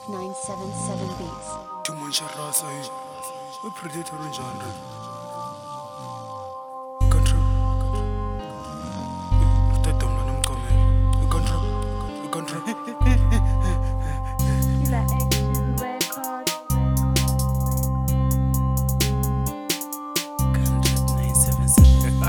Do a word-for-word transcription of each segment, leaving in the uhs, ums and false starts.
nine seven seven Beats. Too much rasa hii. We predator genre. Control. Mtoto mwana mkomeni. Control. Control. Killer Action Records. nine seven seven.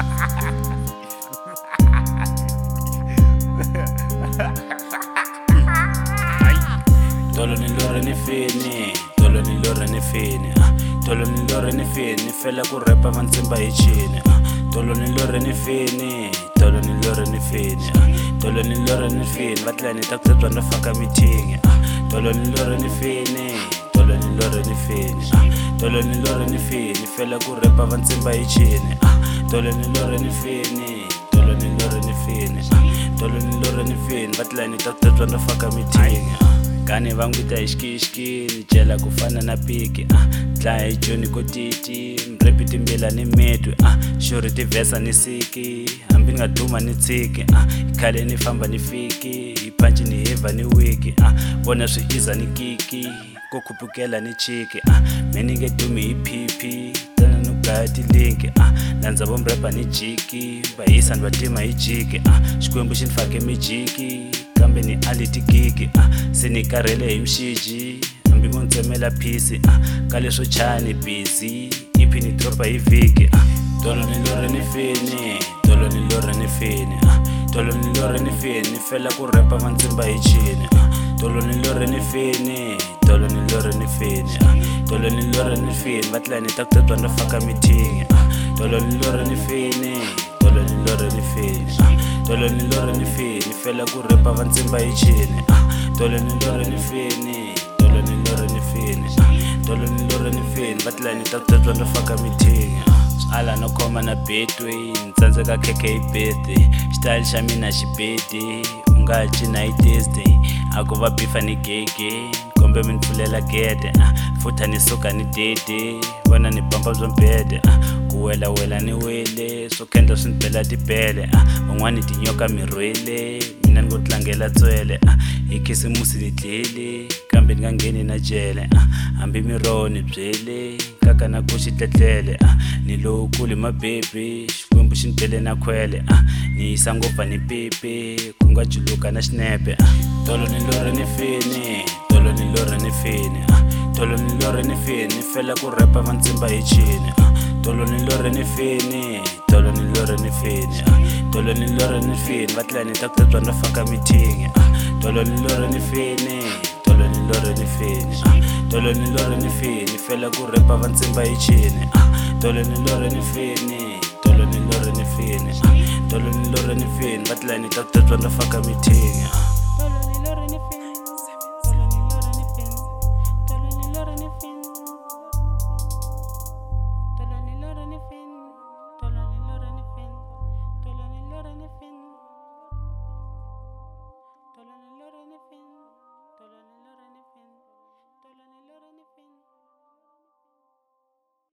Tolo ni lore ni fini, tolo ni lore ni fini, ah. Tolo ni lore ni fini, fela ku rapa va ntsimba hi chini, ah. Tolo ni lore ni fini, tolo ni lore ni fini, ah. Tolo ni lore ni fini, va tla ni ta ku twa ndo faka meeting, ah. Tolo ni lore ni fini, tolo ni lore ni fini, ah. Tolo ni lore ni fini, fela ku rapa va ntsimba hi chini, ah. Tolo ni lore ni fini, tolo ni lore ni fini, ah. Tolo ni lore ni fini, va tla ni ta ku twa ndo faka meeting, ah. Kani vangwita hi xikixiki ni cela ku fana na piki, ah. Dlaya hi joni ko titi mrepi timbila ni mitwi, ah. Xuri ti vhesa ni siki hambi ni nga duma ni tshiki, ah. Hi khale ni famba ni fiki hi phanci ni hevha ni wiki, ah. Vona swi iza ni kiki ku khupukela ni chiki, ah. Me ni nge dumi hi phiphi tana no gaya tilinki, ah. Landza vo mrepa ni jiki va hisa ni va tima hi jiki, ah. Xikwembu xi ni fake mijiki kambe ni aliti gigi, ah. Se ni karhele hi mxiji hambi vo ntsemela phisi, ah. Ka leswo chaya ni busy iphi ni dropa hi vhiki, ah. Tolo ni lore ni fini, tolo ni lore ni fini, ah. Tolo ni lore ni fini, fela ku rapa va ntsimba hi chini, ah. Tolo ni lore ni fini, tolo ni lore ni fini, ah. Tolo ni lore ni fini, va tla ni ta ku twa ndo faka meeting, ah. Tolo ni lore ni fini, tolo ni lore ni fini, ah. Tolo ni lore ni fini, fela ku rapa va ntsimba hi chini, ah. Tolo ni lore ni fini, tolo ni lore ni fini, ah. Tolo ni lore ni fini, va tla ni ta ku twa ndo faka meeting, ah. Ala no khoma na betway ntsandzeka khekhe hi birthday xitayili xa mina xibedi u nga cina hi Thursday a ku va bifa ni gege kombe mi ni pfulela gede, ah. Futha ni suka ni dede vona ni bamba byo mbede, ah. Ku wela wela ni wele swo khendla swi ni bela tibele, ah. Van'wani tinyoka mi rhwele mina ni ngo tlangela tswele, ah. Hi khisimusi ni tlele kambe ni nga ngheni na jele, ah. Hambi miroho ni byele kaka na ku xi tletlele, ah. Ni lowukulu hi mabebi xikwembu xi ni bele na khwele, ah. Ni yisa ngopfa ni pepe ku nga juluka na xinepe, ah. Tolo ni lore ni fini, tolo ni lore ni fini, ah. Tolo ni lore ni fini, fela ku rapa va ntsimba hi chini, ah. Tolo ni lore ni fini, tolo ni lore ni fini, ah. Tolo ni lore ni fini, va tla ni ta ku twa ndo faka meeting, ah. Tolo ni lore ni fini, tolo ni lore ni fini, ah. Tolo ni lore ni fini, fela ku rapa va ntsimba hi chini, ah. Tolo ni lore ni fini, tolo ni lore ni fini, ah. Tolo ni lore ni fini, va tla ni ta ku twa ndo faka meeting, ah.